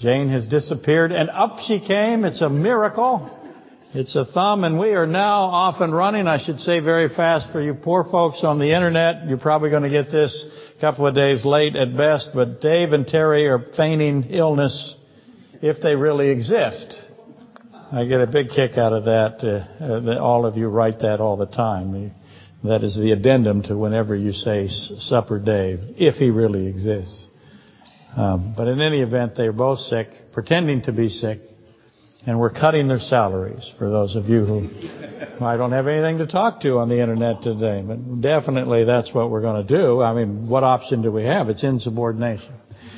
Jane has disappeared, and up she came. It's a miracle. It's a thumb, and we are now off and running, I should say, very fast. For you poor folks on the Internet, you're probably going to get this a couple of days late at best, but Dave and Terry are feigning illness if they really exist. I get a big kick out of that. All of you write that all the time. That is the addendum to whenever you say Supper Dave, if he really exists. But in any event, they're both sick, pretending to be sick, and we're cutting their salaries for those of you who I don't have anything to talk to on the Internet today. But definitely that's what we're going to do. I mean, what option do we have? It's insubordination.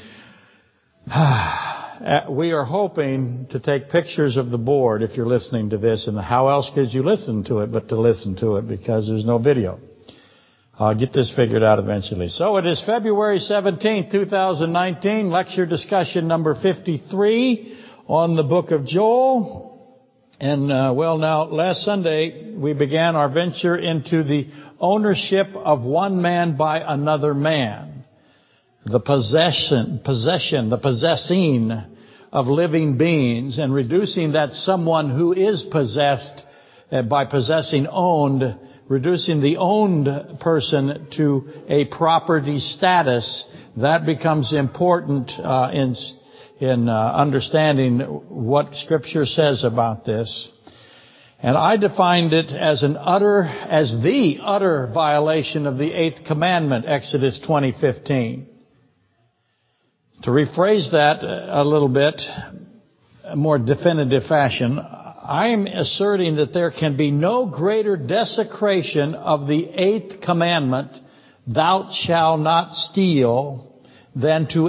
We are hoping to take pictures of the board if you're listening to this, and how else could you listen to it but to listen to it, because there's no video. I'll get this figured out eventually. So it is February 17th, 2019, lecture discussion number 53 on the book of Joel. And now last Sunday we began our venture into the ownership of one man by another man. The possession, the possessing of living beings, and reducing that someone who is possessed by possessing owned, reducing the owned person to a property status. That becomes important in understanding what Scripture says about this. And I defined it as the utter violation of the 8th commandment, Exodus 20:15. To rephrase that a little bit, a more definitive fashion, I am asserting that there can be no greater desecration of the 8th commandment, thou shalt not steal, than to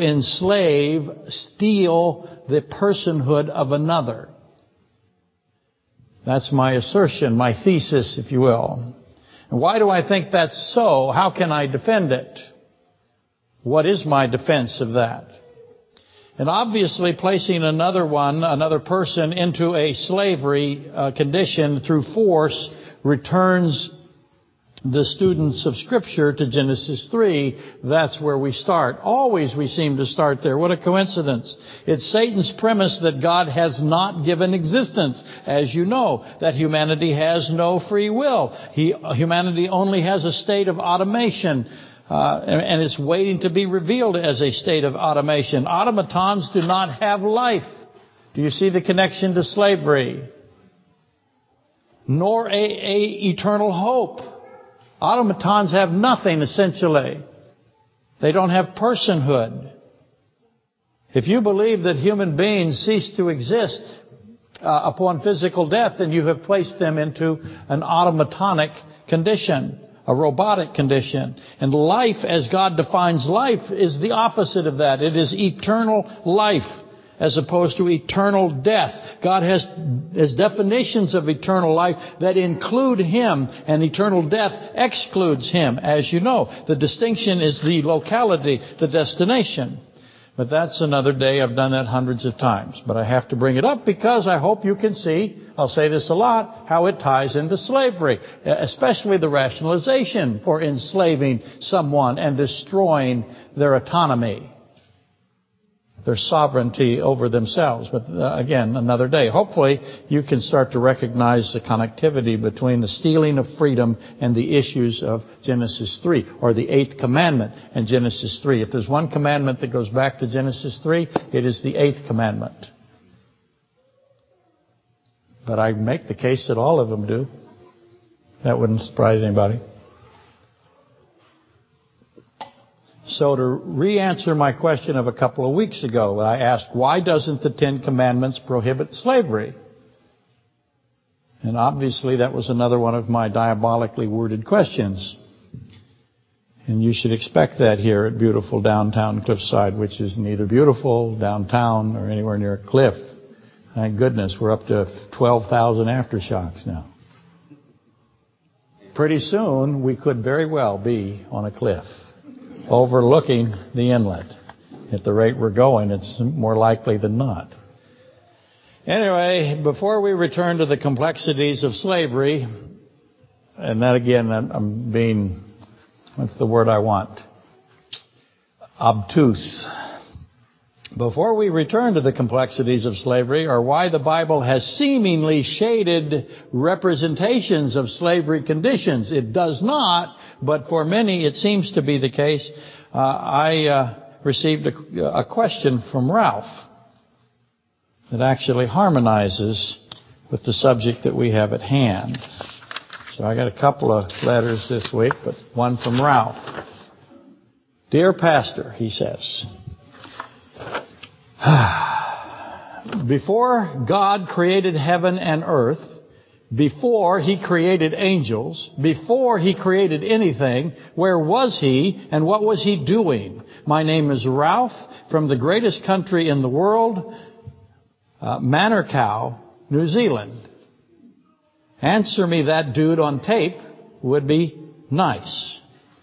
steal the personhood of another. That's my assertion, my thesis, if you will. And why do I think that's so? How can I defend it? What is my defense of that? And obviously placing another person into a slavery condition through force returns the students of Scripture to Genesis 3. That's where we start. Always we seem to start there. What a coincidence. It's Satan's premise that God has not given existence. As you know, that humanity has no free will. Humanity only has a state of automation. And it's waiting to be revealed as a state of automation. Automatons do not have life. Do you see the connection to slavery? Nor a eternal hope. Automatons have nothing, essentially. They don't have personhood. If you believe that human beings cease to exist upon physical death, then you have placed them into an automatonic condition, a robotic condition. And life, as God defines life, is the opposite of that. It is eternal life as opposed to eternal death. God has definitions of eternal life that include Him, and eternal death excludes Him, as you know. The distinction is the locality, the destination. But that's another day. I've done that hundreds of times. But I have to bring it up because I hope you can see, I'll say this a lot, how it ties into slavery. Especially the rationalization for enslaving someone and destroying their autonomy, their sovereignty over themselves. But again, another day. Hopefully you can start to recognize the connectivity between the stealing of freedom and the issues of Genesis 3, or the 8th commandment and Genesis 3. If there's one commandment that goes back to Genesis 3, it is the 8th commandment. But I make the case that all of them do. That wouldn't surprise anybody. So to re-answer my question of a couple of weeks ago, I asked, why doesn't the 10 Commandments prohibit slavery? And obviously that was another one of my diabolically worded questions. And you should expect that here at beautiful downtown Cliffside, which is neither beautiful downtown or anywhere near a cliff. Thank goodness we're up to 12,000 aftershocks now. Pretty soon we could very well be on a cliff overlooking the inlet. At the rate we're going, it's more likely than not. Anyway, before we return to the complexities of slavery, and that again, I'm being, what's the word I want? Obtuse. before we return to the complexities of slavery or why the Bible has seemingly shaded representations of slavery conditions, it does not, but for many it seems to be the case. I received a question from Ralph that actually harmonizes with the subject that we have at hand. So I got a couple of letters this week, but one from Ralph. Dear Pastor, he says, before God created heaven and earth, before He created angels, before He created anything, where was He and what was He doing? My name is Ralph from the greatest country in the world, Manukau, New Zealand. Answer me that dude on tape would be nice.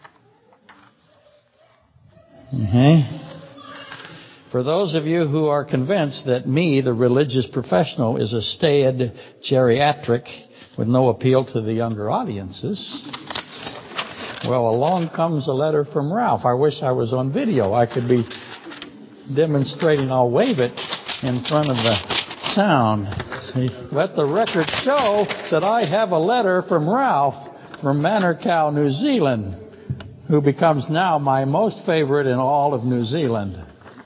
For those of you who are convinced that me, the religious professional, is a staid geriatric with no appeal to the younger audiences, well, along comes a letter from Ralph. I wish I was on video. I could be demonstrating. I'll wave it in front of the sound. See, let the record show that I have a letter from Ralph from Manukau, New Zealand, who becomes now my most favorite in all of New Zealand.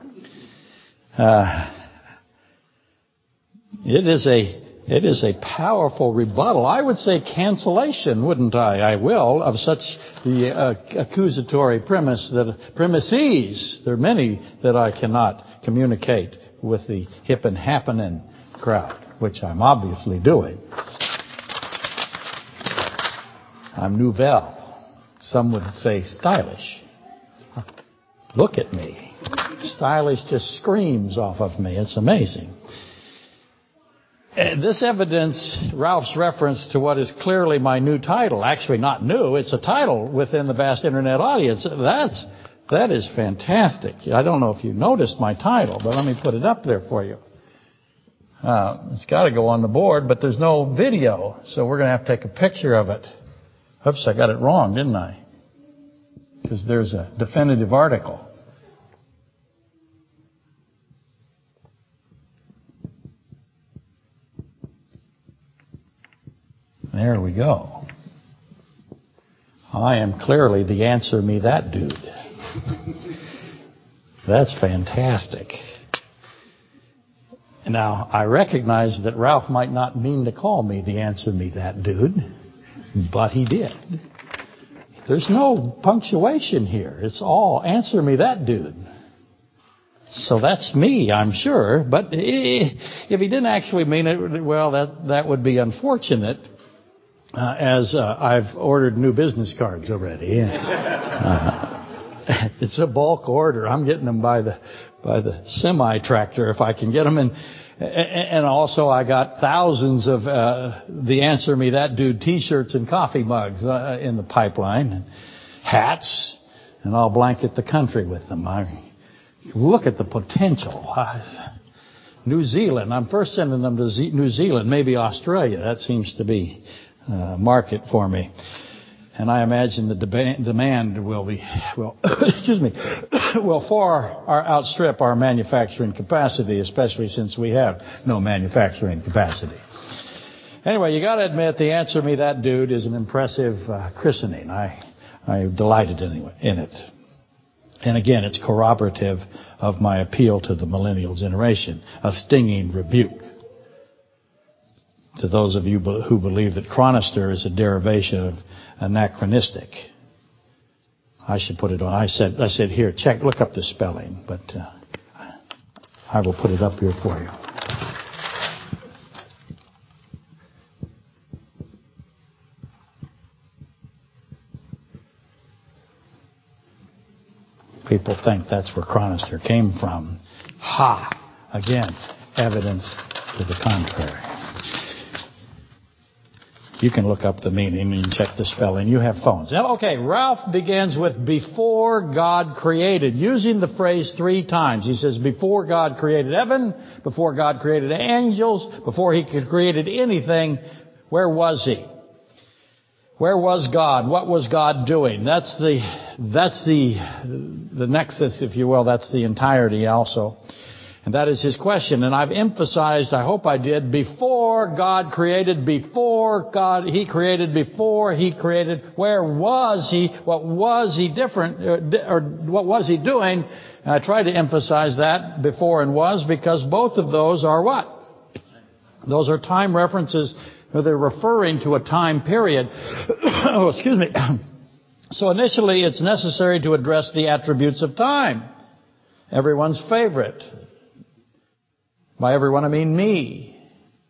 It is a powerful rebuttal. I would say cancellation, wouldn't I? I will, of such the accusatory premises. There are many that I cannot communicate with the hip and happening crowd, which I'm obviously doing. I'm nouvelle. Some would say stylish. Look at me. Stylish just screams off of me. It's amazing. This evidence, Ralph's reference to what is clearly my new title, actually not new, it's a title within the vast internet audience. That is fantastic. I don't know if you noticed my title, but let me put it up there for you. It's got to go on the board, but there's no video, so we're going to have to take a picture of it. Oops, I got it wrong, didn't I? Because there's a definitive article. There we go. I am clearly the answer me that dude. That's fantastic. Now, I recognize that Ralph might not mean to call me the answer me that dude, but he did. There's no punctuation here. It's all answer me that dude. So that's me, I'm sure. But if he didn't actually mean it, well, that would be unfortunate. As I've ordered new business cards already. It's a bulk order. I'm getting them by the semi-tractor if I can get them. And also I got thousands of the Answer Me That Dude T-shirts and coffee mugs in the pipeline. Hats. And I'll blanket the country with them. Look at the potential. New Zealand. I'm first sending them to New Zealand, maybe Australia. That seems to be market for me. And I imagine the demand will far outstrip our manufacturing capacity, especially since we have no manufacturing capacity. Anyway, you got to admit, the Answer Me That Dude is an impressive christening. I'm delighted in it. And again, it's corroborative of my appeal to the millennial generation, a stinging rebuke to those of you who believe that chronister is a derivation of anachronistic. I should put it on. I said here, look up the spelling, but I will put it up here for you. People think that's where chronister came from. Ha! Again, evidence to the contrary. You can look up the meaning and check the spelling. You have phones. Okay, Ralph begins with before God created, using the phrase 3 times. He says before God created heaven, before God created angels, before He created anything, where was He? Where was God? What was God doing? That's the nexus, if you will. That's the entirety also. And that is his question. And I've emphasized, I hope I did, before God created, before God, he created, before he created, where was he, what was he different, or what was he doing? And I try to emphasize that, before and was, because both of those are what? Those are time references, or they're referring to a time period. Oh, excuse me. So initially it's necessary to address the attributes of time. Everyone's favorite. By everyone, I mean me.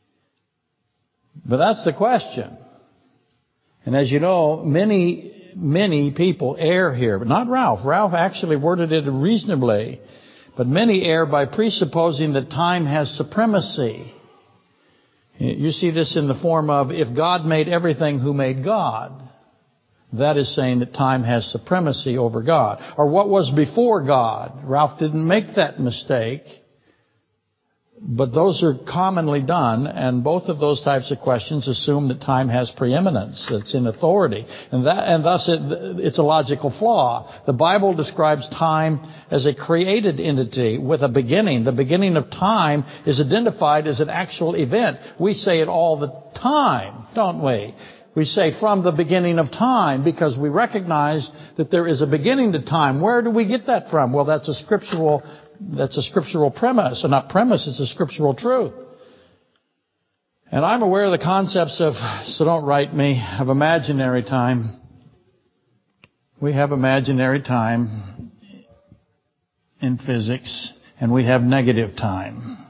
But that's the question. And as you know, many people err here. But not Ralph. Ralph actually worded it reasonably. But many err by presupposing that time has supremacy. You see this in the form of, if God made everything, who made God? That is saying that time has supremacy over God. Or what was before God? Ralph didn't make that mistake. But those are commonly done, and both of those types of questions assume that time has preeminence, it's in authority. And thus it's a logical flaw. The Bible describes time as a created entity with a beginning. The beginning of time is identified as an actual event. We say it all the time, don't we? We say from the beginning of time, because we recognize that there is a beginning to time. Where do we get that from? Well, that's a scriptural premise. Or not premise, it's a scriptural truth. And I'm aware of the concepts of, so don't write me, of imaginary time. We have imaginary time in physics, and we have negative time.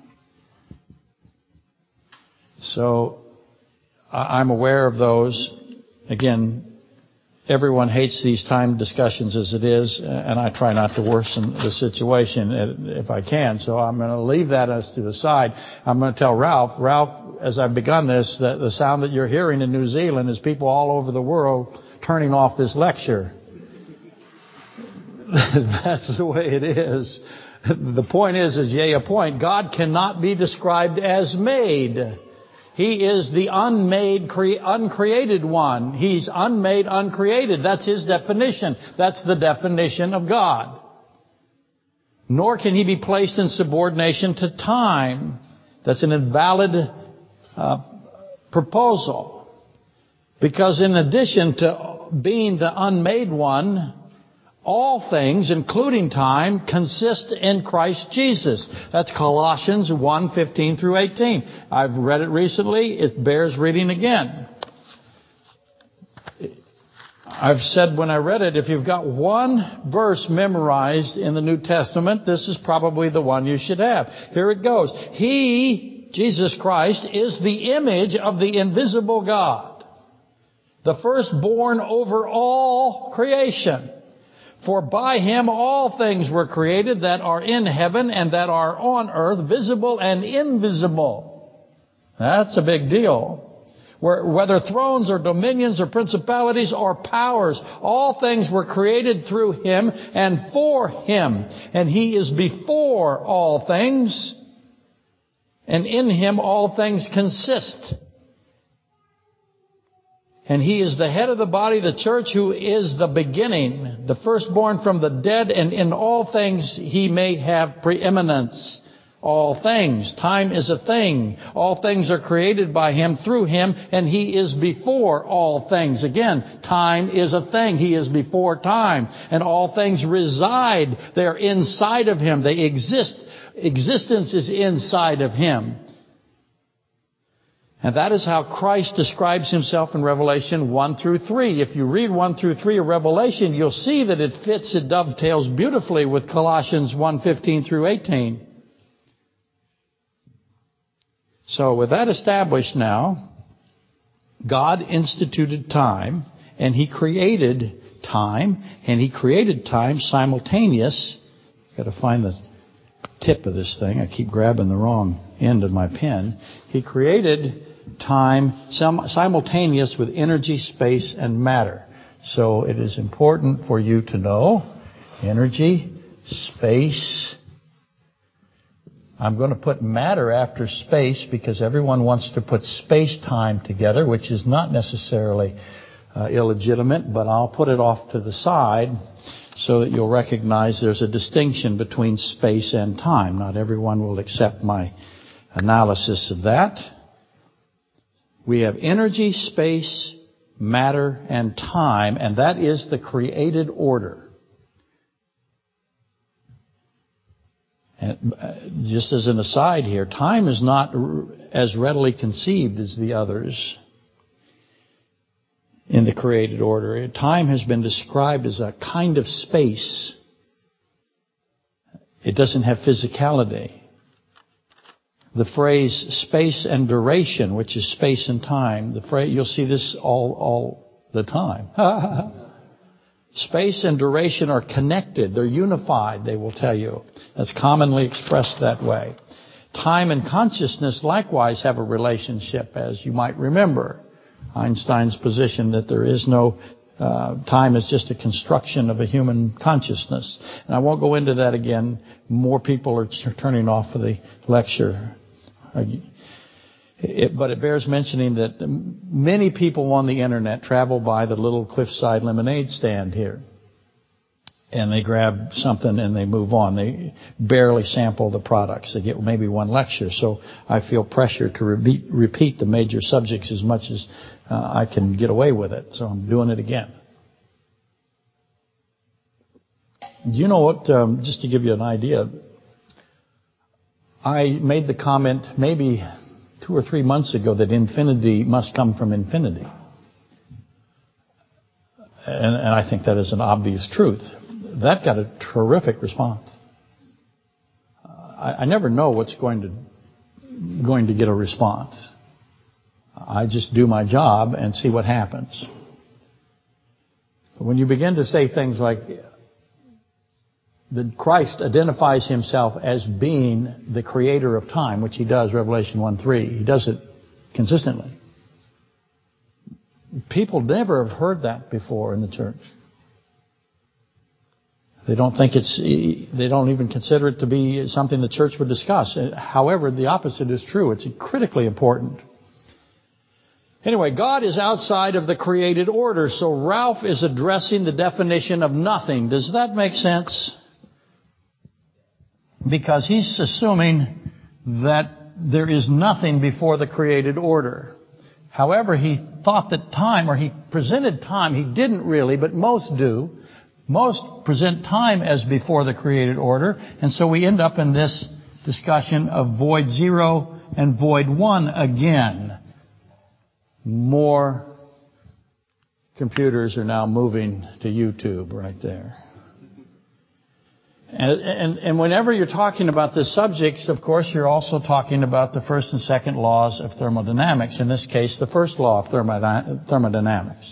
So I'm aware of those. Again, everyone hates these time discussions as it is, and I try not to worsen the situation if I can. So I'm going to leave that as to the side. I'm going to tell Ralph, as I've begun this, that the sound that you're hearing in New Zealand is people all over the world turning off this lecture. That's the way it is. The point is yea, a point. God cannot be described as made. He is the unmade, uncreated one. He's unmade, uncreated. That's his definition. That's the definition of God. Nor can he be placed in subordination to time. That's an invalid proposal. Because in addition to being the unmade one, all things, including time, consist in Christ Jesus. That's Colossians 1:15 through 18. I've read it recently. It bears reading again. I've said when I read it, if you've got one verse memorized in the New Testament, this is probably the one you should have. Here it goes. He, Jesus Christ, is the image of the invisible God, the firstborn over all creation. For by him all things were created that are in heaven and that are on earth, visible and invisible. That's a big deal. Whether thrones or dominions or principalities or powers, all things were created through him and for him. And he is before all things, and in him all things consist. And he is the head of the body, the church, who is the beginning, the firstborn from the dead, and in all things he may have preeminence. All things. Time is a thing. All things are created by him, through him, and he is before all things. Again, time is a thing. He is before time. And all things reside. They are inside of him. They exist. Existence is inside of him. And that is how Christ describes himself in Revelation 1 through 3. If you read 1 through 3 of Revelation, you'll see that it dovetails beautifully with Colossians 1:15 through 18. So with that established now, God instituted time, and he created time, simultaneous. Got to find the tip of this thing. I keep grabbing the wrong end of my pen. He created time simultaneous with energy, space, and matter. So it is important for you to know energy, space. I'm going to put matter after space because everyone wants to put space-time together, which is not necessarily illegitimate, but I'll put it off to the side so that you'll recognize there's a distinction between space and time. Not everyone will accept my analysis of that. We have energy, space, matter, and time, and that is the created order. And just as an aside here, time is not as readily conceived as the others in the created order. Time has been described as a kind of space. It doesn't have physicality. The phrase space and duration, which is space and time, the phrase, you'll see this all the time. Space and duration are connected. They're unified, they will tell you. That's commonly expressed that way. Time and consciousness likewise have a relationship, as you might remember. Einstein's position that there is no time is just a construction of a human consciousness. And I won't go into that again. More people are turning off for the lecture. But it bears mentioning that many people on the internet travel by the little cliffside lemonade stand here. And they grab something and they move on. They barely sample the products. They get maybe one lecture. So I feel pressure to repeat the major subjects as much as I can get away with it. So I'm doing it again. Do you know what, just to give you an idea, I made the comment maybe 2 or 3 months ago that infinity must come from infinity. And I think that is an obvious truth. That got a terrific response. I never know what's going to get a response. I just do my job and see what happens. But when you begin to say things like that Christ identifies himself as being the creator of time, which he does, Revelation 1:3. He does it consistently. People never have heard that before in the church. They don't think they don't even consider it to be something the church would discuss. However, the opposite is true. It's critically important. Anyway, God is outside of the created order, so Ralph is addressing the definition of nothing. Does that make sense? Because he's assuming that there is nothing before the created order. However, he thought that time, or he presented time, he didn't really, but most do. Most present time as before the created order, and so we end up in this discussion of void 0 and void 1 again. More computers are now moving to YouTube right there. And whenever you're talking about this subject, of course, you're also talking about the first and second laws of thermodynamics. In this case, the first law of thermodynamics.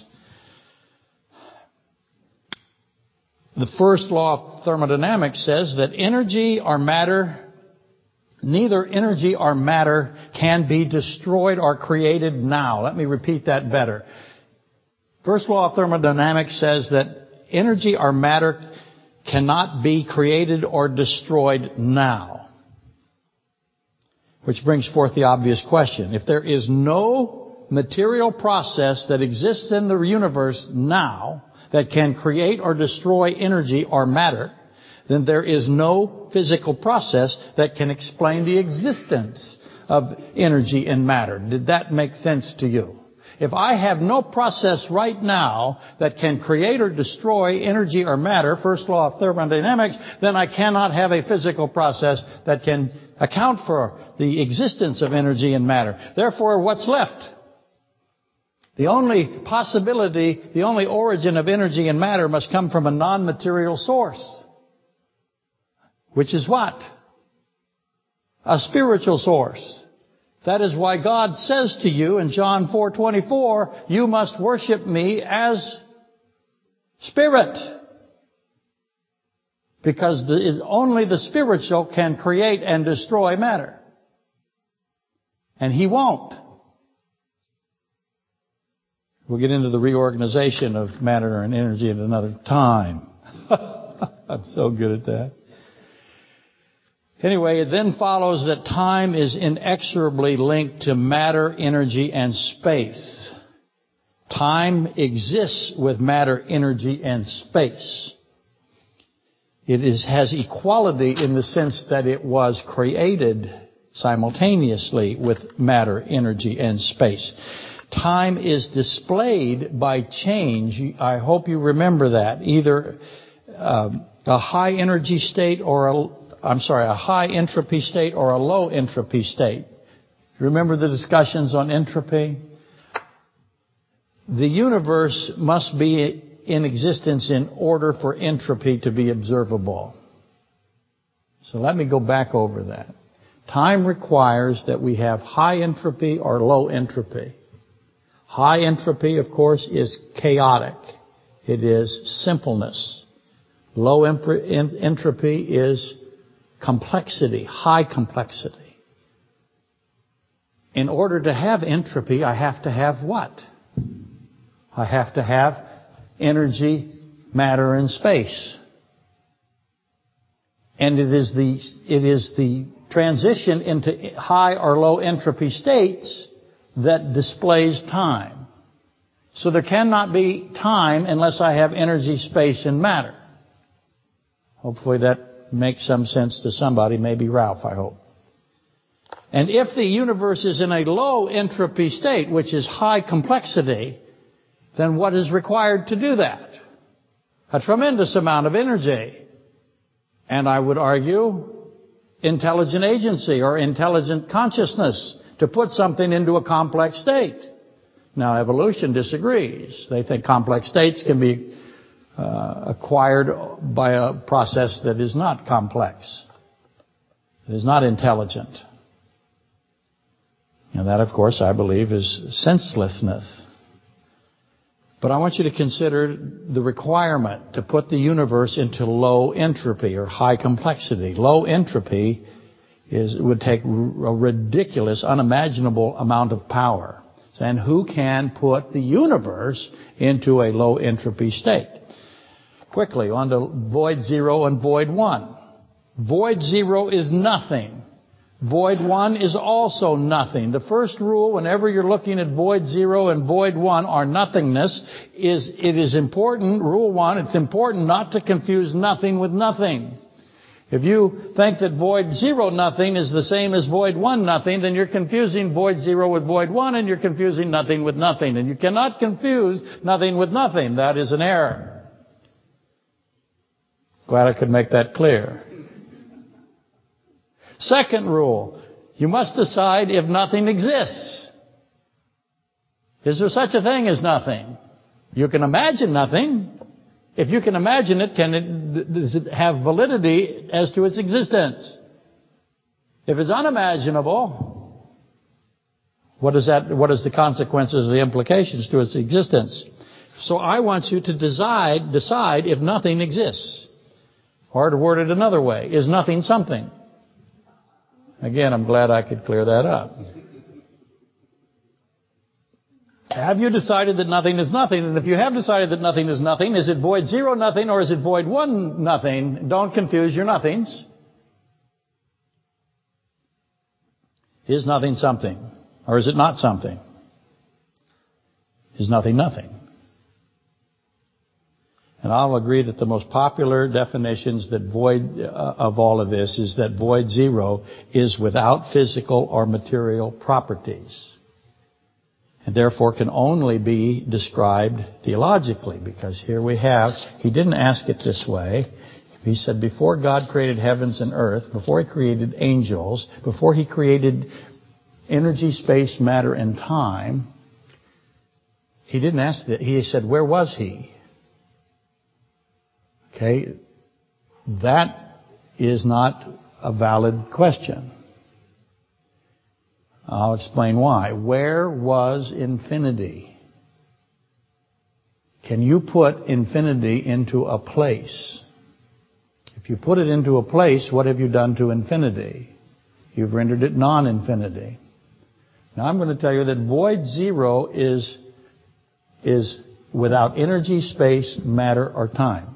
The first law of thermodynamics says that energy or matter, neither energy or matter can be destroyed or created now. Let me repeat that better. First law of thermodynamics says that energy or matter cannot be created or destroyed now. Which brings forth the obvious question. If there is no material process that exists in the universe now that can create or destroy energy or matter, then there is no physical process that can explain the existence of energy and matter. Did that make sense to you? If I have no process right now that can create or destroy energy or matter, first law of thermodynamics, then I cannot have a physical process that can account for the existence of energy and matter. Therefore, what's left? The only possibility, the only origin of energy and matter must come from a non-material source. Which is what? A spiritual source. That is why God says to you in John 4:24, you must worship me as spirit. Because only the spiritual can create and destroy matter. And he won't. We'll get into the reorganization of matter and energy at another time. I'm so good at that. Anyway, it then follows that time is inexorably linked to matter, energy, and space. Time exists with matter, energy, and space. It has equality in the sense that it was created simultaneously with matter, energy, and space. Time is displayed by change. I hope you remember that. Either a high energy state or a high entropy state or a low entropy state. Remember the discussions on entropy? The universe must be in existence in order for entropy to be observable. So let me go back over that. Time requires that we have high entropy or low entropy. High entropy, of course, is chaotic. It is simpleness. Low entropy is complexity, high complexity. In order to have entropy, I have to have what? I have to have energy, matter, and space. And it is the transition into high or low entropy states that displays time. So there cannot be time unless I have energy, space, and matter. Hopefully that makes some sense to somebody, maybe Ralph, I hope. And if the universe is in a low entropy state, which is high complexity, then what is required to do that? A tremendous amount of energy. And I would argue, intelligent agency or intelligent consciousness to put something into a complex state. Now, evolution disagrees. They think complex states can be acquired by a process that is not complex. It is not intelligent. And that, of course, I believe is senselessness. But I want you to consider the requirement to put the universe into low entropy or high complexity. Low entropy would take a ridiculous, unimaginable amount of power. And who can put the universe into a low entropy state? Quickly, on to void zero and void one. Void zero is nothing. Void one is also nothing. The first rule, whenever you're looking at void zero and void one, or nothingness, is it is important, rule one, it's important not to confuse nothing with nothing. If you think that void zero nothing is the same as void one nothing, then you're confusing void zero with void one, and you're confusing nothing with nothing. And you cannot confuse nothing with nothing. That is an error. Glad I could make that clear. Second rule, you must decide if nothing exists. Is there such a thing as nothing? You can imagine nothing. If you can imagine it, does it have validity as to its existence? If it's unimaginable, what is the consequences, the implications to its existence? So I want you to decide if nothing exists. Or to word it another way, is nothing something? Again, I'm glad I could clear that up. Have you decided that nothing is nothing? And if you have decided that nothing is nothing, is it void zero nothing or is it void one nothing? Don't confuse your nothings. Is nothing something? Or is it not something? Is nothing nothing? And I'll agree that the most popular definitions that void of all of this is that void zero is without physical or material properties. And therefore can only be described theologically. Because here we have, he didn't ask it this way. He said before God created heavens and earth, before he created angels, before he created energy, space, matter, and time, he didn't ask that. He said, where was he? Okay, that is not a valid question. I'll explain why. Where was infinity? Can you put infinity into a place? If you put it into a place, what have you done to infinity? You've rendered it non-infinity. Now I'm going to tell you that void zero is without energy, space, matter, or time.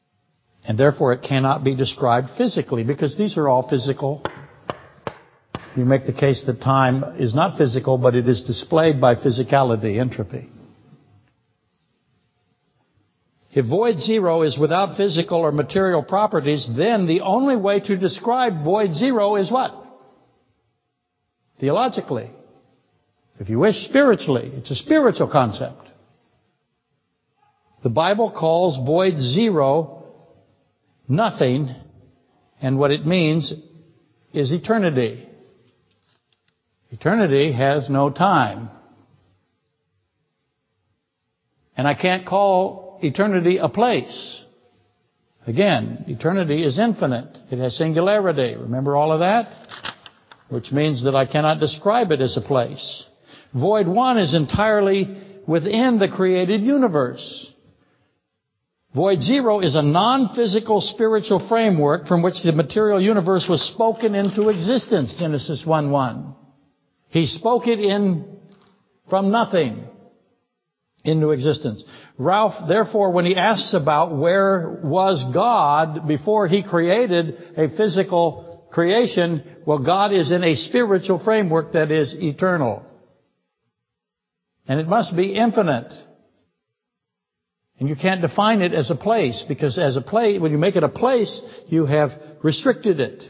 And therefore it cannot be described physically, because these are all physical you make the case that time is not physical, but it is displayed by physicality, entropy. If void zero is without physical or material properties, then the only way to describe void zero is what? Theologically. If you wish, spiritually. It's a spiritual concept. The Bible calls void zero nothing, and what it means is eternity. Eternity has no time. And I can't call eternity a place. Again, eternity is infinite. It has singularity. Remember all of that? Which means that I cannot describe it as a place. Void one is entirely within the created universe. Void zero is a non-physical spiritual framework from which the material universe was spoken into existence, Genesis 1:1. He spoke it from nothing into existence. Ralph, therefore, when he asks about where was God before He created a physical creation, well, God is in a spiritual framework that is eternal. And it must be infinite. And you can't define it as a place, because as a place, when you make it a place, you have restricted it.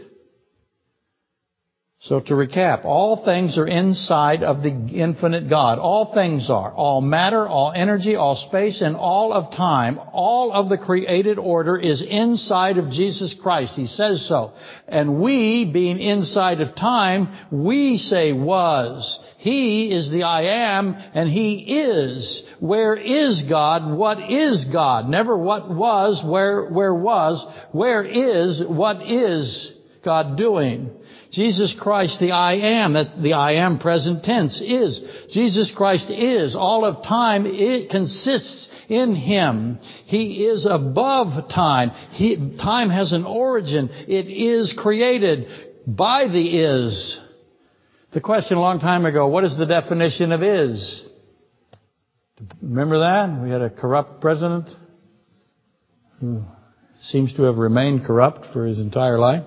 So to recap, all things are inside of the infinite God. All things are. All matter, all energy, all space, and all of time. All of the created order is inside of Jesus Christ. He says so. And we, being inside of time, we say was. He is the I am, and He is. Where is God? What is God? Never what was, where was. Where is, what is God doing? Jesus Christ, the I am, that the I am present tense is. Jesus Christ is. All of time, it consists in Him. He is above time. Time has an origin. It is created by the is. The question a long time ago, what is the definition of is? Remember that? We had a corrupt president who seems to have remained corrupt for his entire life.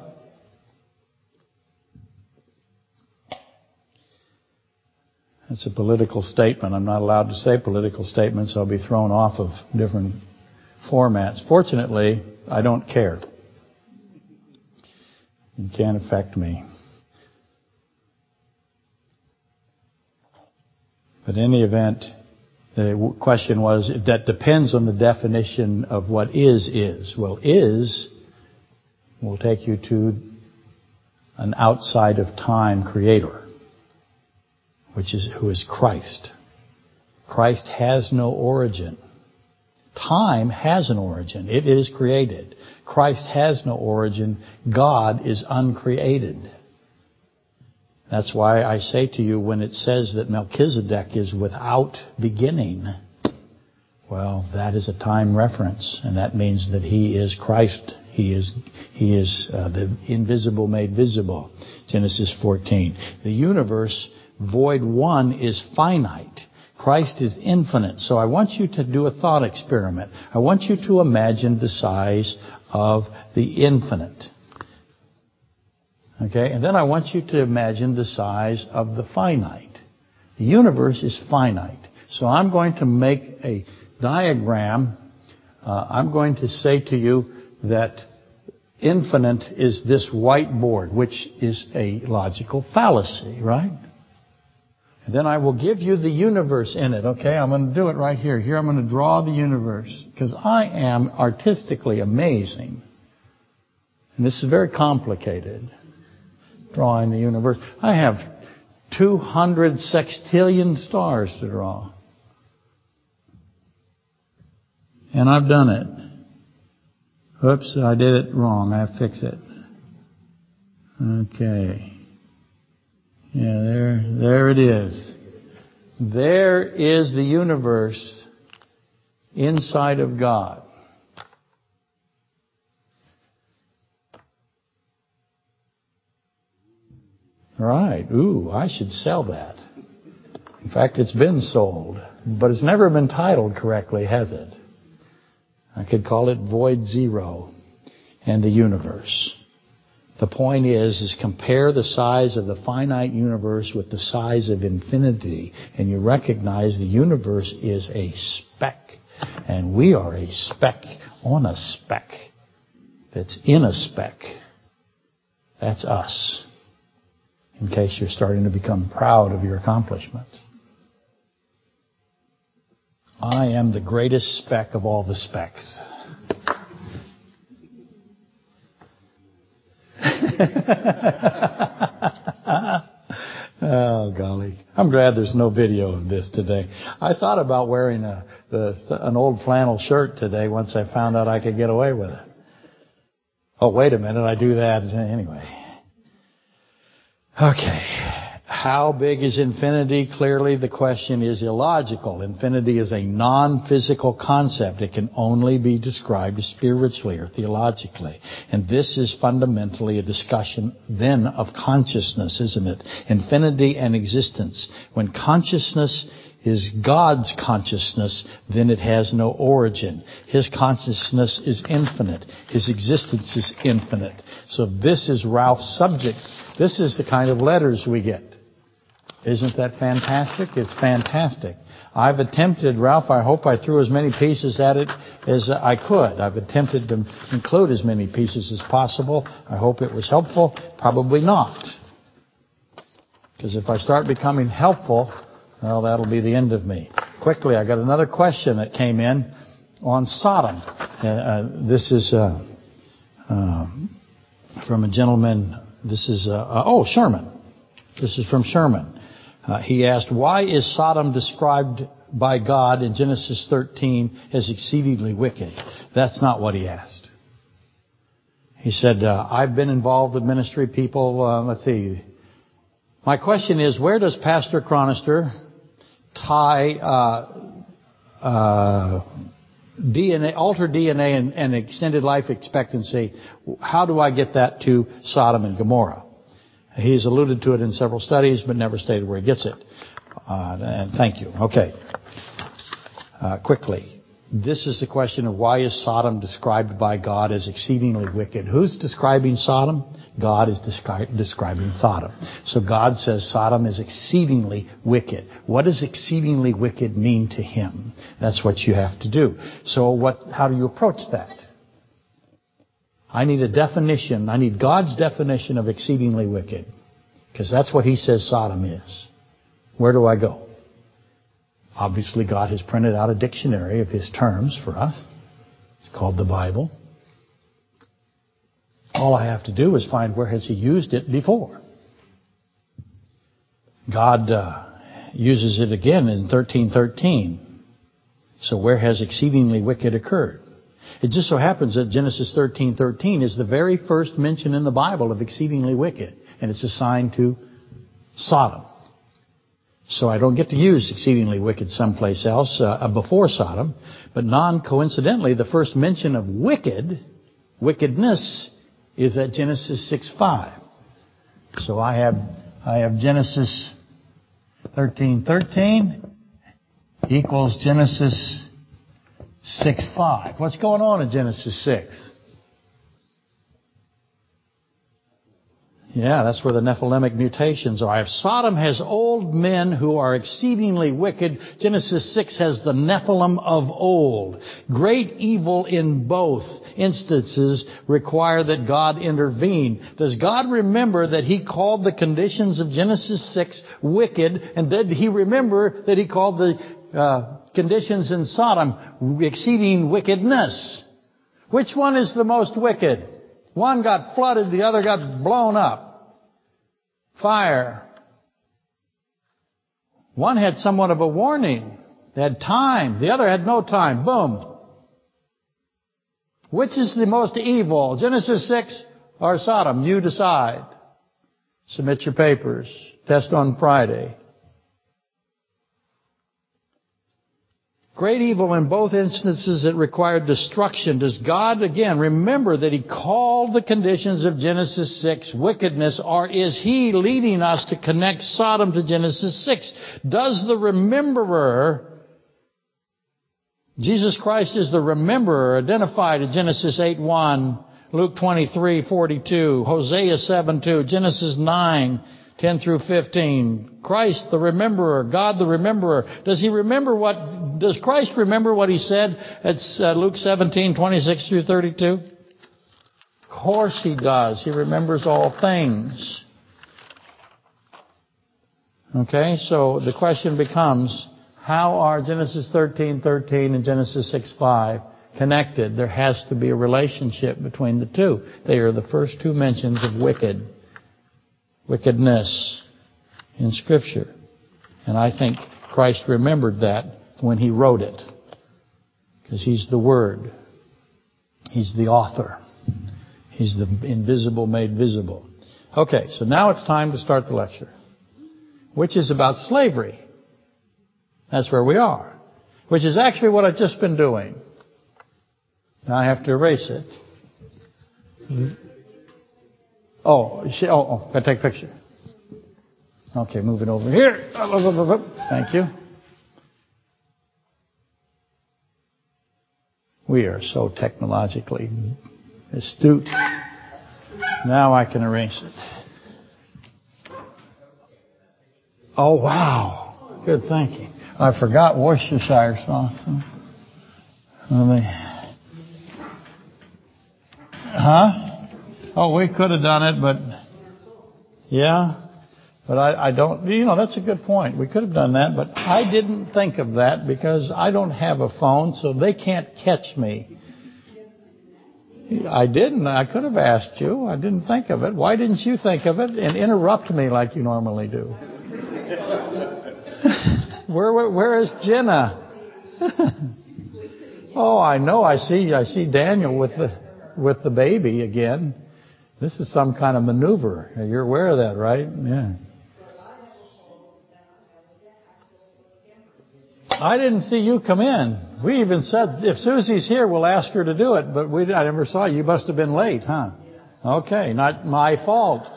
That's a political statement. I'm not allowed to say political statements. I'll be thrown off of different formats. Fortunately, I don't care. It can't affect me. But in any event, the question was, that depends on the definition of what is. Well, is will take you to an outside of time creator, who is Christ. Christ has no origin. Time has an origin. It is created. Christ has no origin. God is uncreated. That's why I say to you, when it says that Melchizedek is without beginning, well, that is a time reference, and that means that He is Christ. He is the invisible made visible. Genesis 14. The universe, void one, is finite. Christ is infinite. So I want you to do a thought experiment. I want you to imagine the size of the infinite. Okay? And then I want you to imagine the size of the finite. The universe is finite. So I'm going to make a diagram. I'm going to say to you that infinite is this whiteboard, which is a logical fallacy, right? And then I will give you the universe in it, okay? I'm going to do it right here. Here I'm going to draw the universe, because I am artistically amazing. And this is very complicated, drawing the universe. I have 200 sextillion stars to draw. And I've done it. Oops, I did it wrong. I have to fix it. Okay. Yeah, there it is. There is the universe inside of God. Right. Ooh, I should sell that. In fact, it's been sold, but it's never been titled correctly, has it? I could call it Void Zero and the Universe. The point is compare the size of the finite universe with the size of infinity, and you recognize the universe is a speck, and we are a speck on a speck that's in a speck. That's us, in case you're starting to become proud of your accomplishments. I am the greatest speck of all the specks. Oh, golly. I'm glad there's no video of this today. I thought about wearing an old flannel shirt today once I found out I could get away with it. Oh, wait a minute. I do that anyway. Okay. How big is infinity? Clearly, the question is illogical. Infinity is a non-physical concept. It can only be described spiritually or theologically. And this is fundamentally a discussion then of consciousness, isn't it? Infinity and existence. When consciousness is God's consciousness, then it has no origin. His consciousness is infinite. His existence is infinite. So this is Ralph's subject. This is the kind of letters we get. Isn't that fantastic? It's fantastic. I've attempted, Ralph, I hope I threw as many pieces at it as I could. I've attempted to include as many pieces as possible. I hope it was helpful. Probably not. Because if I start becoming helpful, well, that'll be the end of me. Quickly, I got another question that came in on Sodom. This is from a gentleman. This is, Sherman. This is from Sherman. He asked, why is Sodom described by God in Genesis 13 as exceedingly wicked? That's not what he asked. He said, I've been involved with ministry people. Let's see. My question is, where does Pastor Chronister tie DNA, altered DNA and extended life expectancy? How do I get that to Sodom and Gomorrah? He's alluded to it in several studies, but never stated where he gets it. And thank you. Okay. Quickly. This is the question of why is Sodom described by God as exceedingly wicked? Who's describing Sodom? God is describing Sodom. So God says Sodom is exceedingly wicked. What does exceedingly wicked mean to him? That's what you have to do. So how do you approach that? I need a definition. I need God's definition of exceedingly wicked. Because that's what he says Sodom is. Where do I go? Obviously, God has printed out a dictionary of his terms for us. It's called the Bible. All I have to do is find where has he used it before. God uses it again in 13:13. So where has exceedingly wicked occurred? It just so happens that Genesis 13:13 is the very first mention in the Bible of exceedingly wicked. And it's assigned to Sodom. So I don't get to use exceedingly wicked someplace else before Sodom. But non-coincidentally, the first mention of wickedness, is at Genesis 6:5. So I have Genesis 13:13 equals Genesis 6:5. What's going on in Genesis 6? Yeah, that's where the Nephilimic mutations are. If Sodom has old men who are exceedingly wicked, Genesis 6 has the Nephilim of old. Great evil in both instances require that God intervene. Does God remember that he called the conditions of Genesis 6 wicked? And did he remember that he called the conditions in Sodom exceeding wickedness? Which one is the most wicked? One got flooded, the other got blown up. Fire. One had somewhat of a warning. They had time. The other had no time. Boom. Which is the most evil? Genesis 6 or Sodom? You decide. Submit your papers. Test on Friday. Great evil in both instances that required destruction. Does God, again, remember that he called the conditions of Genesis 6 wickedness, or is he leading us to connect Sodom to Genesis 6? Does the rememberer, Jesus Christ is the rememberer identified in Genesis 8:1, Luke 23:42, Hosea 7:2, Genesis 9:10 through 15. Christ the rememberer, God the rememberer. Does Christ remember what he said at Luke 17:26 through 32? Of course he does. He remembers all things. Okay, so the question becomes, how are Genesis 13:13 and Genesis 6:5 connected? There has to be a relationship between the two. They are the first two mentions of wickedness in Scripture. And I think Christ remembered that when he wrote it. Because he's the Word. He's the author. He's the invisible made visible. Okay, so now it's time to start the lecture, which is about slavery. That's where we are. Which is actually what I've just been doing. Now I have to erase it. Gotta take a picture. Okay, move it over here. Thank you. We are so technologically astute. Now I can erase it. Oh, wow. Good thinking. I forgot Worcestershire sauce. Oh, we could have done it, but yeah. But I don't, that's a good point. We could have done that, but I didn't think of that because I don't have a phone, so they can't catch me. I didn't. I could have asked you. I didn't think of it. Why didn't you think of it and interrupt me like you normally do? Where is Jenna? Oh, I know. I see Daniel with the baby again. This is some kind of maneuver. You're aware of that, right? Yeah. I didn't see you come in. We even said, if Susie's here, we'll ask her to do it. But I never saw you. You must have been late, huh? Okay, not my fault.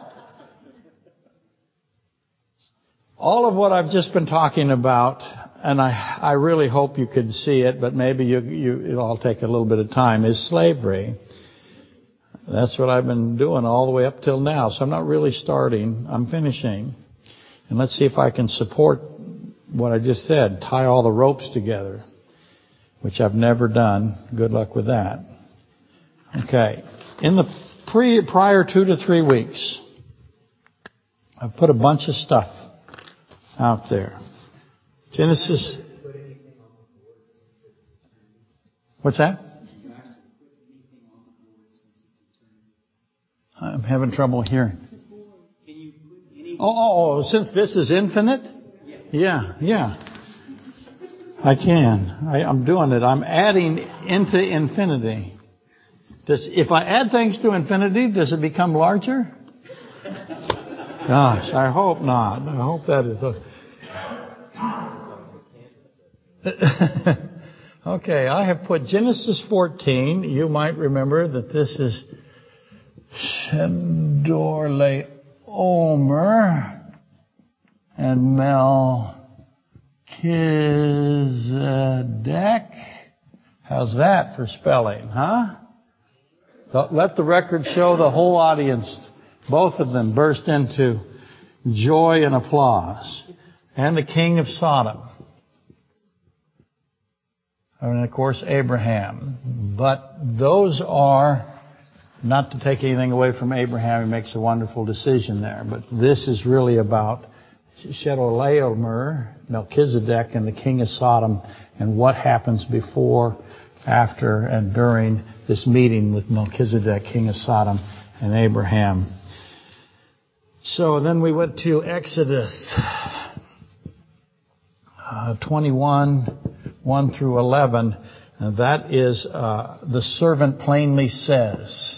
All of what I've just been talking about, and I really hope you could see it, but maybe it'll all take a little bit of time, is slavery. That's what I've been doing all the way up till now. So I'm not really starting. I'm finishing. And let's see if I can support what I just said, tie all the ropes together, which I've never done. Good luck with that. Okay. In the prior 2 to 3 weeks, I've put a bunch of stuff out there. Genesis. What's that? I'm having trouble hearing. Oh, since this is infinite? Yeah. I can. I'm doing it. I'm adding into infinity. If I add things to infinity, does it become larger? Gosh, I hope not. I hope that is Okay, I have put Genesis 14. You might remember that this is Chedorlaomer and Melchizedek. How's that for spelling, huh? Let the record show the whole audience. Both of them burst into joy and applause. And the king of Sodom. And of course, Abraham. But those are, not to take anything away from Abraham, he makes a wonderful decision there. But this is really about Chedorlaomer, Melchizedek, and the king of Sodom, and what happens before, after, and during this meeting with Melchizedek, king of Sodom, and Abraham. So then we went to Exodus 21, 1 through 11, and that is the servant plainly says.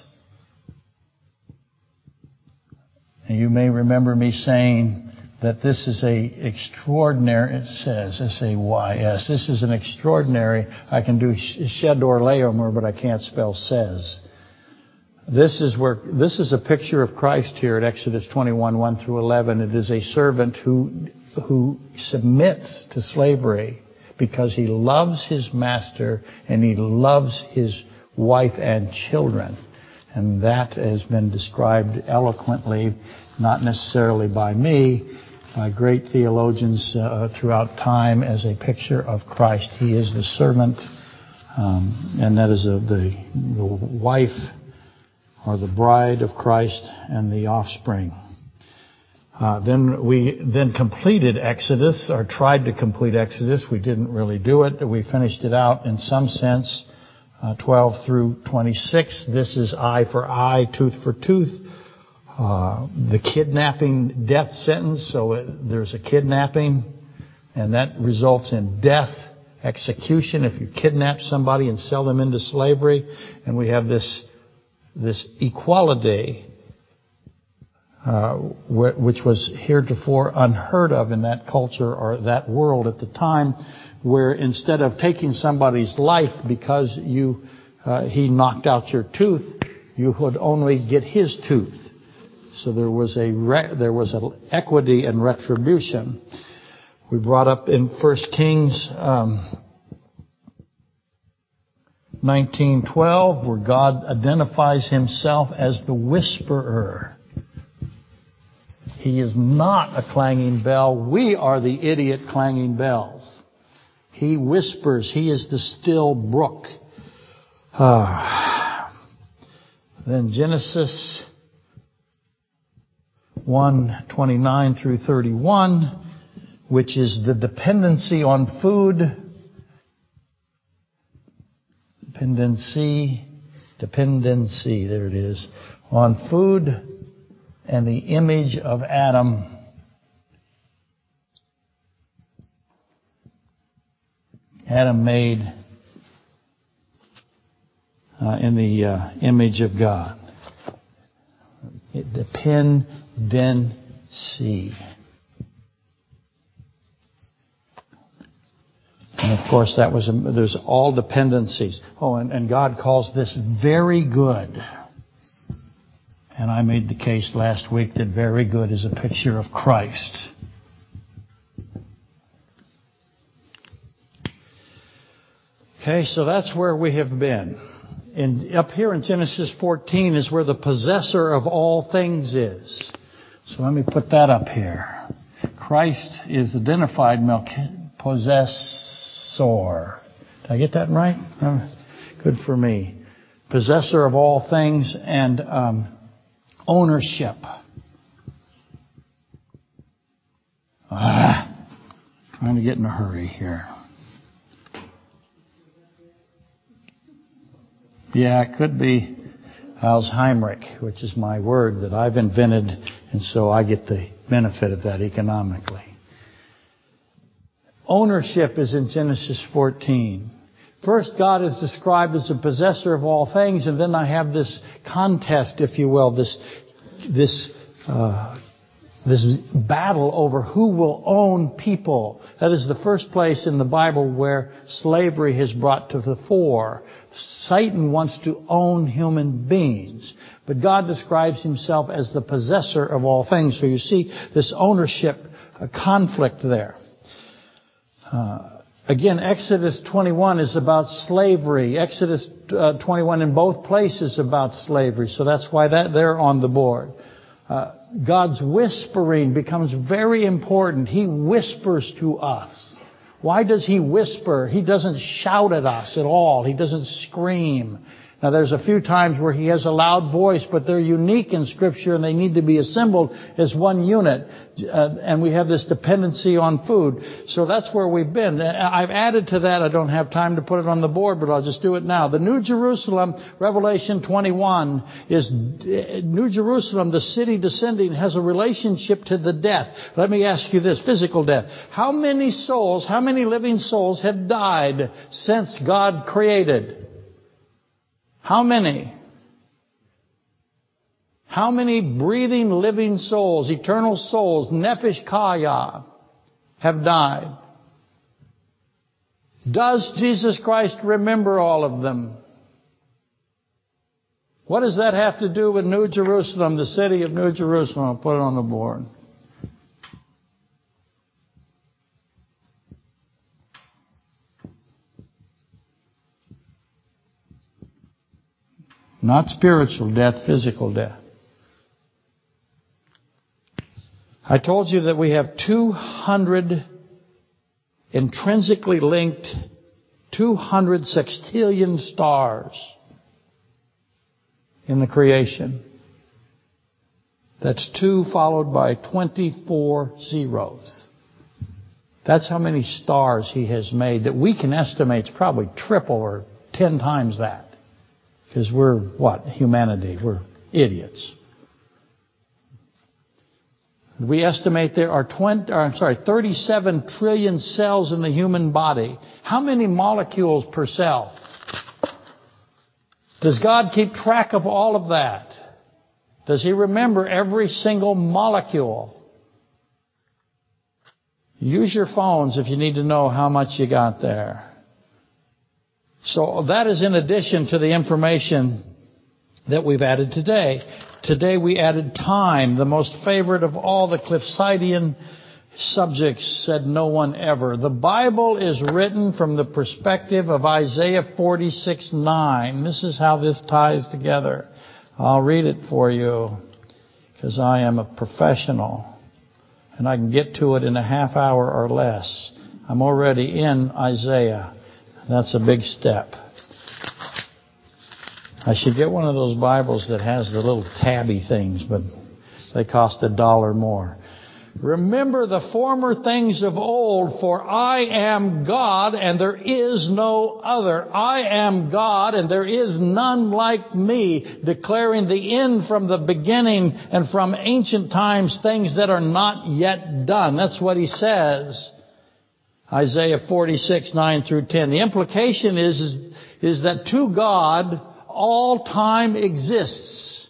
And you may remember me saying that this is extraordinary, it says, S-A-Y-S. This is an extraordinary, I can do Chedorlaomer, but I can't spell says. This is a picture of Christ here at Exodus 21, 1 through 11. It is a servant who submits to slavery because he loves his master and he loves his wife and children. And that has been described eloquently, not necessarily by me, by great theologians throughout time as a picture of Christ. He is the servant, and that is the wife or the bride of Christ and the offspring. Then we completed Exodus, or tried to complete Exodus. We didn't really do it. We finished it out in some sense, 12 through 26. This is eye for eye, tooth for tooth. The kidnapping death sentence. So there's a kidnapping, and that results in death, execution if you kidnap somebody and sell them into slavery. And we have this equality, which was heretofore unheard of in that culture or that world at the time, where instead of taking somebody's life because he knocked out your tooth, you would only get his tooth. So there was an equity and retribution. We brought up in 1 Kings 19:12, where God identifies himself as the whisperer. He is not a clanging bell. We are the idiot clanging bells. He whispers. He is the still brook. Then Genesis 1:29 through 31, which is the dependency on food. Dependency, there it is, on food and the image of Adam. Adam made in the image of God. Dependency. And of course, there's all dependencies. Oh, and God calls this very good. And I made the case last week that very good is a picture of Christ. Okay, so that's where we have been. And up here in Genesis 14 is where the possessor of all things is. So let me put that up here. Christ is identified possessor. Did I get that right? Good for me. Possessor of all things and ownership. Trying to get in a hurry here. Yeah, it could be Alzheimer's, which is my word that I've invented, and so I get the benefit of that economically. Ownership is in Genesis 14. First, God is described as the possessor of all things, and then I have this contest, if you will, this battle over who will own people. That is the first place in the Bible where slavery is brought to the fore. Satan wants to own human beings, but God describes himself as the possessor of all things. So you see this ownership conflict there. Again, Exodus 21 is about slavery. Exodus 21 in both places about slavery. So that's why they're on the board. God's whispering becomes very important. He whispers to us. Why does He whisper? He doesn't shout at us at all. He doesn't scream. Now, there's a few times where He has a loud voice, but they're unique in Scripture and they need to be assembled as one unit. And we have this dependency on food. So that's where we've been. I've added to that. I don't have time to put it on the board, but I'll just do it now. The New Jerusalem, Revelation 21, is New Jerusalem, the city descending, has a relationship to the death. Let me ask you this, physical death. How many living souls have died since God created? How many? How many breathing, living souls, eternal souls, Nefesh Kaya, have died? Does Jesus Christ remember all of them? What does that have to do with New Jerusalem, the city of New Jerusalem? I'll put it on the board. Not spiritual death, physical death. I told you that we have 200 intrinsically linked 200 sextillion stars in the creation. That's 2 followed by 24 zeros. That's how many stars He has made that we can estimate it's probably triple or 10 times that. Because we're what? Humanity. We're idiots. We estimate there are 37 trillion cells in the human body. How many molecules per cell? Does God keep track of all of that? Does He remember every single molecule? Use your phones if you need to know how much you got there. So that is in addition to the information that we've added today. Today we added time, the most favorite of all the Cliffsidian subjects, said no one ever. The Bible is written from the perspective of Isaiah 46:9. This is how this ties together. I'll read it for you because I am a professional and I can get to it in a half hour or less. I'm already in Isaiah. That's a big step. I should get one of those Bibles that has the little tabby things, but they cost $1 more. Remember the former things of old, for I am God and there is no other. I am God and there is none like me, declaring the end from the beginning and from ancient times things that are not yet done. That's what He says. Isaiah 46:9 through 10. The implication is that to God, all time exists.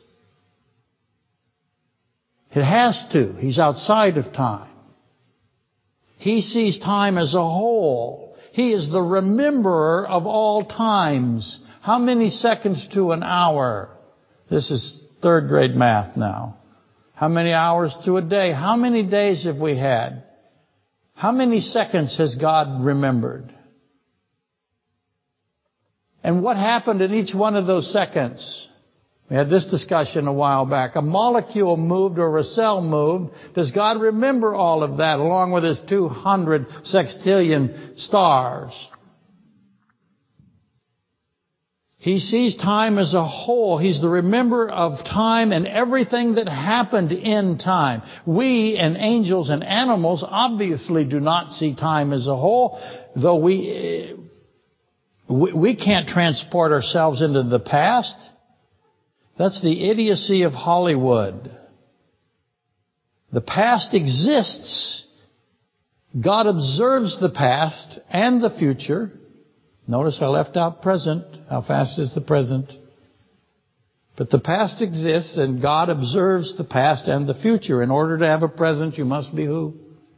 It has to. He's outside of time. He sees time as a whole. He is the rememberer of all times. How many seconds to an hour? This is third grade math now. How many hours to a day? How many days have we had? How many seconds has God remembered? And what happened in each one of those seconds? We had this discussion a while back. A molecule moved or a cell moved. Does God remember all of that along with His 200 sextillion stars? He sees time as a whole. He's the rememberer of time and everything that happened in time. We and angels and animals obviously do not see time as a whole, though we can't transport ourselves into the past. That's the idiocy of Hollywood. The past exists. God observes the past and the future. Notice I left out present. How fast is the present? But the past exists and God observes the past and the future. In order to have a present, you must be who?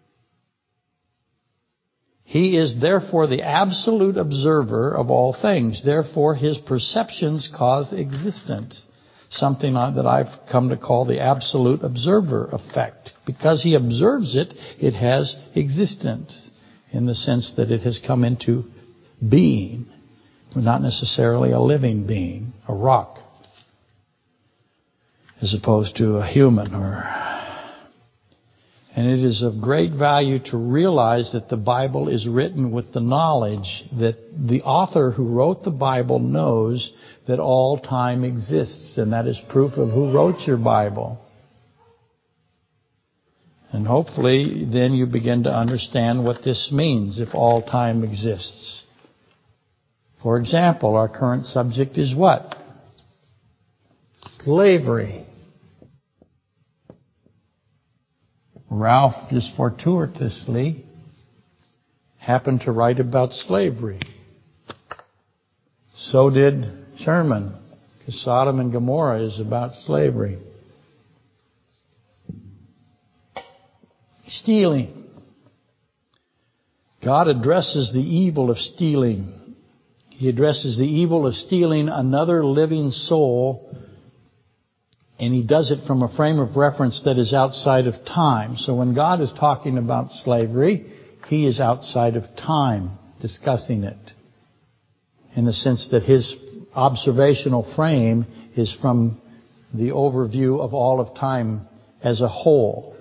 He is therefore the absolute observer of all things. Therefore, His perceptions cause existence. Something that I've come to call the absolute observer effect. Because He observes it, it has existence in the sense that it has come into being. Not necessarily a living being, a rock, as opposed to a human. And it is of great value to realize that the Bible is written with the knowledge that the author who wrote the Bible knows that all time exists. And that is proof of who wrote your Bible. And hopefully then you begin to understand what this means if all time exists. For example, our current subject is what? Slavery. Ralph just fortuitously happened to write about slavery. So did Sherman, because Sodom and Gomorrah is about slavery. Stealing. God addresses the evil of stealing. He addresses the evil of stealing another living soul, and He does it from a frame of reference that is outside of time. So when God is talking about slavery, He is outside of time discussing it, in the sense that His observational frame is from the overview of all of time as a whole.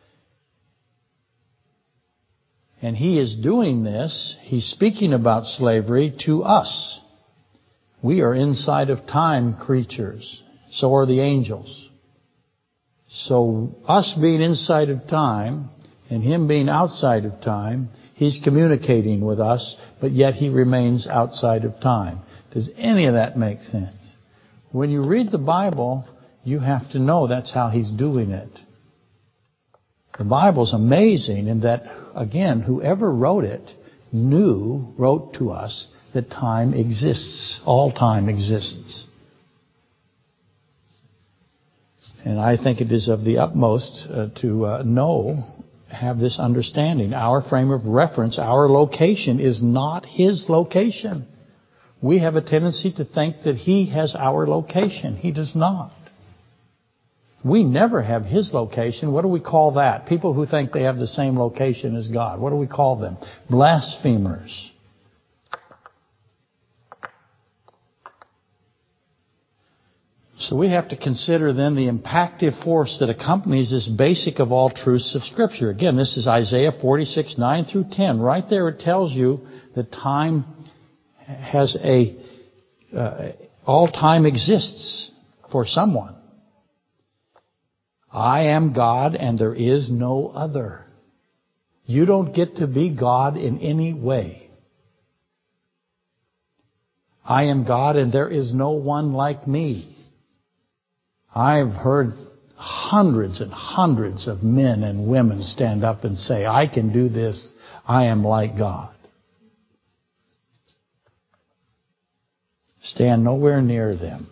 And he is doing this, he's speaking about slavery to us. We are inside of time creatures. So are the angels. So us being inside of time and him being outside of time, he's communicating with us, but yet he remains outside of time. Does any of that make sense? When you read the Bible, you have to know that's how he's doing it. The Bible's amazing in that, again, whoever wrote it wrote to us that time exists. All time exists. And I think it is of the utmost to have this understanding. Our frame of reference, our location is not his location. We have a tendency to think that he has our location. He does not. We never have his location. What do we call that? People who think they have the same location as God. What do we call them? Blasphemers. So we have to consider then the impactive force that accompanies this basic of all truths of Scripture. Again, this is Isaiah 46, 9 through 10. Right there it tells you that time has all time exists for someone. I am God and there is no other. You don't get to be God in any way. I am God and there is no one like me. I've heard hundreds and hundreds of men and women stand up and say, I can do this. I am like God. Stand nowhere near them.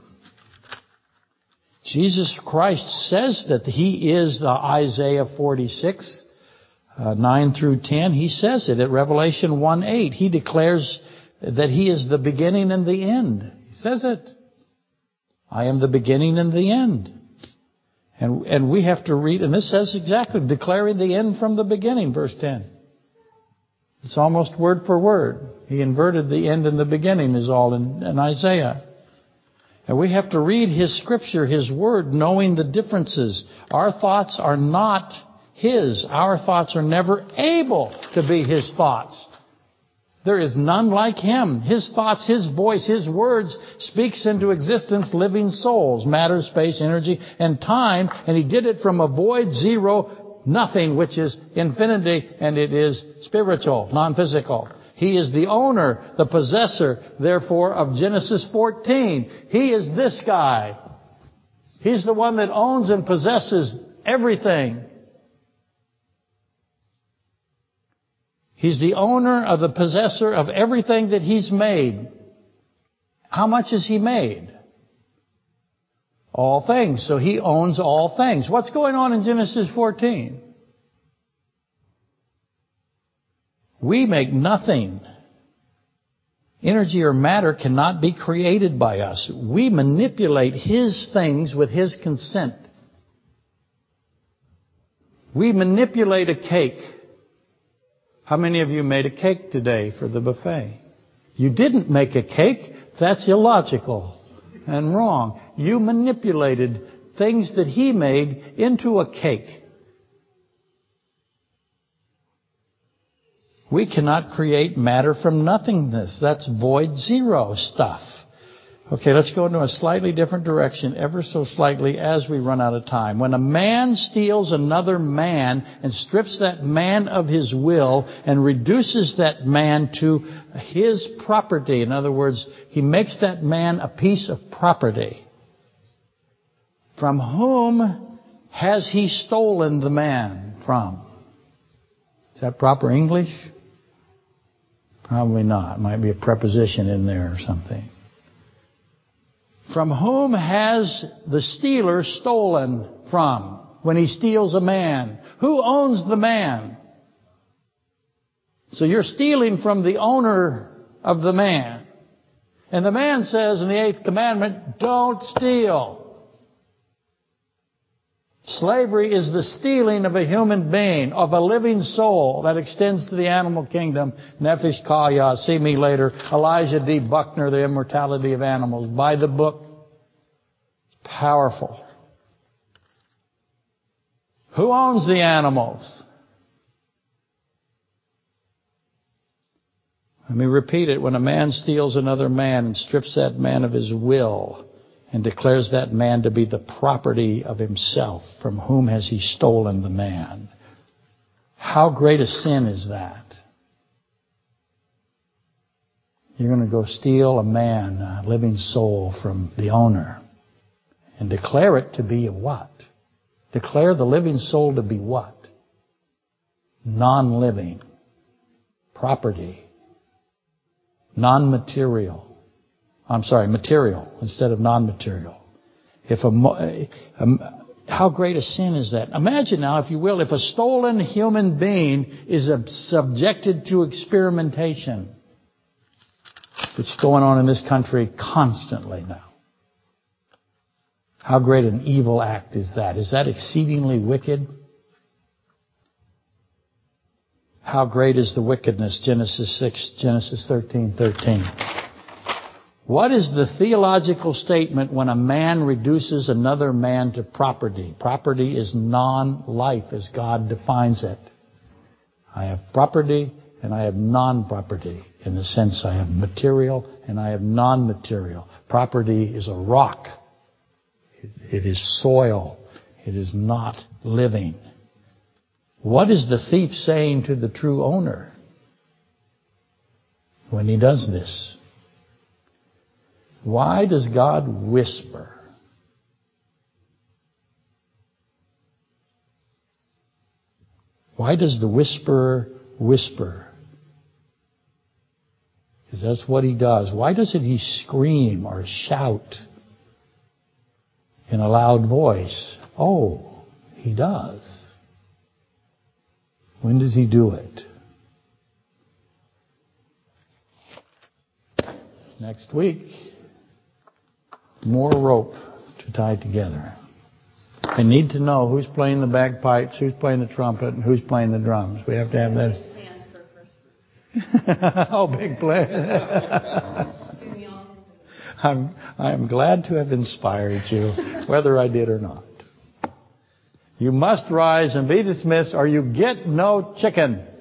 Jesus Christ says that he is the Isaiah 46, 9 through 10. He says it at Revelation 1:8. He declares that he is the beginning and the end. He says it. I am the beginning and the end. And we have to read, and this says exactly, declaring the end from the beginning, verse 10. It's almost word for word. He inverted the end and the beginning is all in Isaiah. And we have to read his Scripture, his Word, knowing the differences. Our thoughts are not his. Our thoughts are never able to be his thoughts. There is none like him. His thoughts, his voice, his words speaks into existence living souls, matter, space, energy, and time. And he did it from a void, zero, nothing, which is infinity, and it is spiritual, non-physical. He is the owner, the possessor, therefore, of Genesis 14. He is this guy. He's the one that owns and possesses everything. He's the owner of the possessor of everything that he's made. How much has he made? All things. So he owns all things. What's going on in Genesis 14? We make nothing. Energy or matter cannot be created by us. We manipulate his things with his consent. We manipulate a cake. How many of you made a cake today for the buffet? You didn't make a cake. That's illogical and wrong. You manipulated things that he made into a cake. We cannot create matter from nothingness. That's void zero stuff. Okay, let's go into a slightly different direction, ever so slightly, as we run out of time. When a man steals another man and strips that man of his will and reduces that man to his property, in other words, he makes that man a piece of property. From whom has he stolen the man from? Is that proper English? Probably not. Might be a preposition in there or something. From whom has the stealer stolen from when he steals a man? Who owns the man? So you're stealing from the owner of the man. And the man says in the 8th commandment, don't steal. Slavery is the stealing of a human being, of a living soul that extends to the animal kingdom. Nefesh Kaya, see me later. Elijah D. Buckner, The Immortality of Animals. Buy the book. Powerful. Who owns the animals? Let me repeat it. When a man steals another man and strips that man of his will and declares that man to be the property of himself, from whom has he stolen the man? How great a sin is that? You're going to go steal a man, a living soul, from the owner and declare it to be a what? Declare the living soul to be what? Non-living. Property. Non-material. I'm sorry, material instead of non-material. How great a sin is that? Imagine now, if you will, if a stolen human being is subjected to experimentation. It's going on in this country constantly now. How great an evil act is that? Is that exceedingly wicked? How great is the wickedness? Genesis 6, Genesis 13:13. What is the theological statement when a man reduces another man to property? Property is non-life as God defines it. I have property and I have non-property, in the sense I have material and I have non-material. Property is a rock. It is soil. It is not living. What is the thief saying to the true owner when he does this? Why does God whisper? Why does the whisperer whisper? Because that's what he does. Why doesn't he scream or shout in a loud voice? Oh, he does. When does he do it? Next week. More rope to tie together. I need to know who's playing the bagpipes, who's playing the trumpet, and who's playing the drums. We have to have that. Oh, big plan. I'm glad to have inspired you, whether I did or not. You must rise and be dismissed, or you get no chicken.